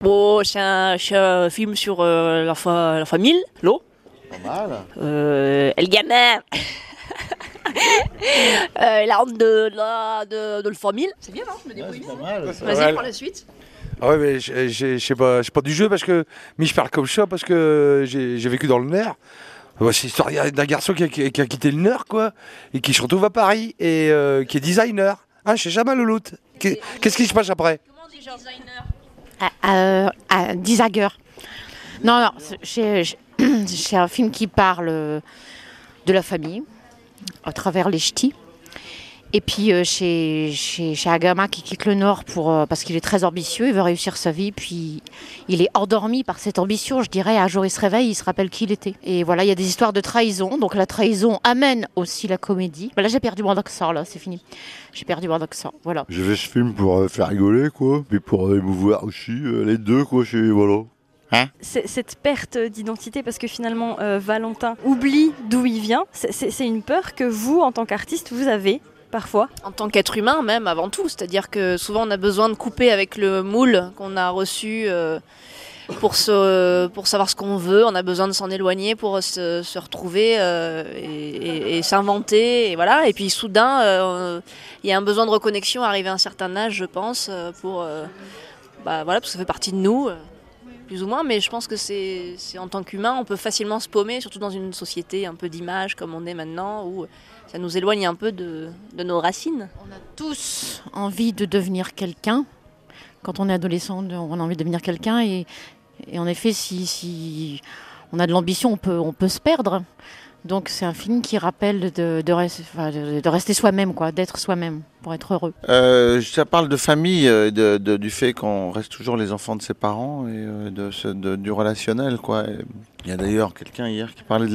Bon, c'est un film sur la famille, l'eau. Pas mal. Le gamin, la honte de la famille. C'est bien, non? Je me débrouille bien. Pas mal. Vas-y, pour la suite. Ah ouais, mais je sais pas du jeu mais je parle comme ça parce que j'ai vécu dans le Nord. C'est l'histoire d'un garçon qui a quitté le Nord, quoi, et qui se retrouve à Paris et qui est designer. Ah, je sais jamais le loot. Qu'est-ce qui se passe après? Comment on dit genre designer? Designer. Non, c'est un film qui parle de la famille à travers les ch'tis. Et puis chez un gamin qui quitte le Nord parce qu'il est très ambitieux, il veut réussir sa vie, puis il est endormi par cette ambition, je dirais. Un jour il se réveille, il se rappelle qui il était. Et voilà, il y a des histoires de trahison, donc la trahison amène aussi la comédie. Là j'ai perdu mon accent, là c'est fini. J'ai perdu mon accent, voilà. J'ai fait ce film pour faire rigoler, quoi, puis pour émouvoir aussi les deux, quoi, voilà. Hein? Cette perte d'identité, parce que finalement Valentin oublie d'où il vient, c'est une peur que vous, en tant qu'artiste, vous avez parfois. En tant qu'être humain même, avant tout. C'est-à-dire que souvent on a besoin de couper avec le moule qu'on a reçu pour savoir ce qu'on veut. On a besoin de s'en éloigner pour se retrouver et s'inventer. Et voilà. Et puis soudain, il y a un besoin de reconnexion arrivé à un certain âge, je pense, parce que ça fait partie de nous. Plus ou moins, mais je pense que c'est en tant qu'humain, on peut facilement se paumer, surtout dans une société un peu d'image comme on est maintenant, où ça nous éloigne un peu de nos racines. On a tous envie de devenir quelqu'un. Quand on est adolescent, on a envie de devenir quelqu'un. Et en effet, si on a de l'ambition, on peut se perdre. Donc c'est un film qui rappelle de rester soi-même, quoi, d'être soi-même pour être heureux. Ça parle de famille, du fait qu'on reste toujours les enfants de ses parents et du relationnel, quoi. Il y a d'ailleurs quelqu'un hier qui parlait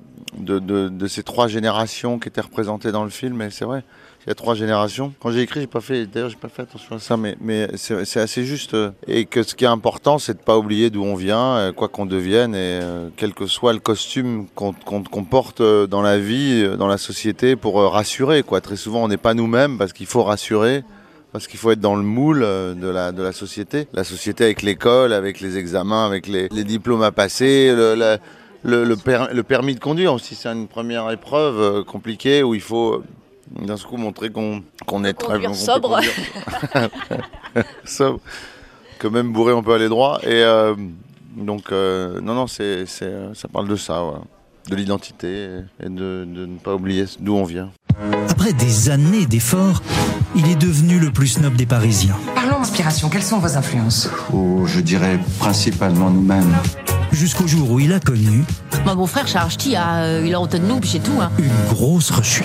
de ces trois générations qui étaient représentées dans le film, et c'est vrai. Il y a trois générations. Quand j'ai écrit, j'ai pas fait attention à ça, mais c'est assez juste. Et que ce qui est important, c'est de pas oublier d'où on vient, quoi qu'on devienne, et quel que soit le costume qu'on porte dans la vie, dans la société, pour rassurer, quoi. Très souvent, on n'est pas nous-mêmes parce qu'il faut rassurer. Parce qu'il faut être dans le moule de la société. La société avec l'école, avec les examens, avec les diplômes à passer, le permis de conduire aussi. C'est une première épreuve compliquée où il faut d'un coup montrer qu'on est très bon. Sobre. Sobre. Que même bourré, on peut aller droit. Et donc, non, ça parle de ça, ouais. De l'identité et de ne pas oublier d'où on vient. Après des années d'efforts, il est devenu le plus snob des Parisiens. Parlons inspiration, quelles sont vos influences? Je dirais principalement nous-mêmes. Jusqu'au jour où il a connu... Mon frère Charles Ch'ti, il a honte de nous, puis c'est tout. Une grosse rechute.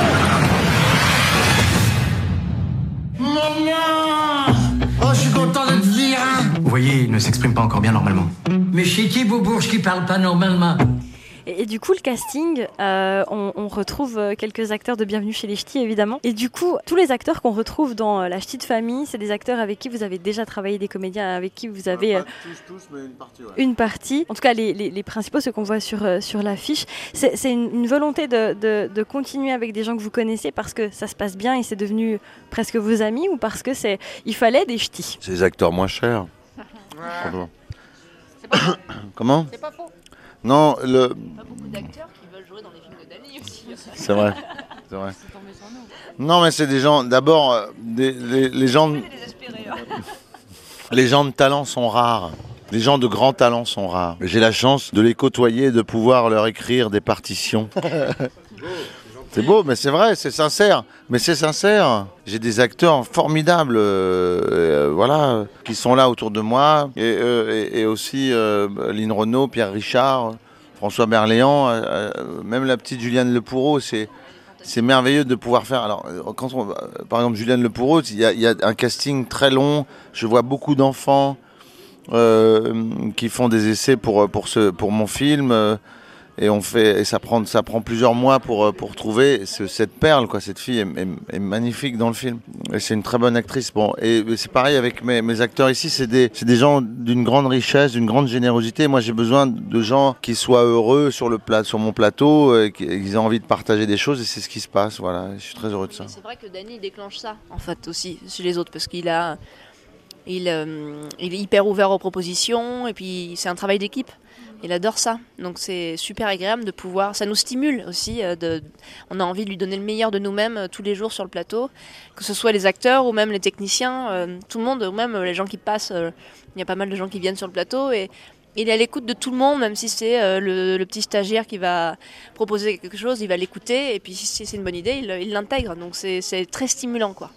Maman! Oh, je suis content de te dire, hein. Vous voyez, il ne s'exprime pas encore bien normalement. Mais c'est qui Boubourge qui parle pas normalement? Et du coup, le casting, on retrouve quelques acteurs de Bienvenue chez les Ch'tis, évidemment. Et du coup, tous les acteurs qu'on retrouve dans La Ch'ti de famille, c'est des acteurs avec qui vous avez déjà travaillé, des comédiens avec qui vous avez... Pas tous, mais une partie, ouais. Une partie. En tout cas, les principaux, ceux qu'on voit sur l'affiche. C'est une volonté de continuer avec des gens que vous connaissez parce que ça se passe bien et c'est devenu presque vos amis, ou parce que il fallait des ch'tis? C'est des acteurs moins chers. Ouais. C'est pas faux. Comment? C'est pas faux. Non, Il y a pas beaucoup d'acteurs qui veulent jouer dans les films de Dany aussi. C'est vrai. Non, mais c'est des gens. D'abord, les gens. Les gens de talent sont rares. Les gens de grand talent sont rares. J'ai la chance de les côtoyer, de pouvoir leur écrire des partitions. C'est beau, mais c'est vrai, c'est sincère. Mais c'est sincère. J'ai des acteurs formidables, qui sont là autour de moi. Et aussi Lynn Renaud, Pierre Richard, François Berléand, même la petite Juliane Lepoureau. C'est merveilleux de pouvoir faire. Alors, par exemple, Juliane Lepoureau, il y a un casting très long. Je vois beaucoup d'enfants qui font des essais pour mon film. Et ça prend plusieurs mois pour trouver cette perle, quoi. Cette fille est magnifique dans le film. Et c'est une très bonne actrice. Bon, et c'est pareil avec mes acteurs ici. C'est des gens d'une grande richesse, d'une grande générosité. Moi, j'ai besoin de gens qui soient heureux sur mon plateau, qui aient envie de partager des choses. Et c'est ce qui se passe. Voilà. Je suis très heureux de ça. C'est vrai que Dany déclenche ça, en fait, aussi chez les autres, parce qu'il a Il est hyper ouvert aux propositions et puis c'est un travail d'équipe. Il adore ça. Donc c'est super agréable de pouvoir... Ça nous stimule aussi. On a envie de lui donner le meilleur de nous-mêmes tous les jours sur le plateau. Que ce soit les acteurs ou même les techniciens, tout le monde, ou même les gens qui passent. Il y a pas mal de gens qui viennent sur le plateau et il est à l'écoute de tout le monde, même si c'est le petit stagiaire qui va proposer quelque chose, il va l'écouter et puis si c'est une bonne idée, il l'intègre. Donc c'est très stimulant, quoi.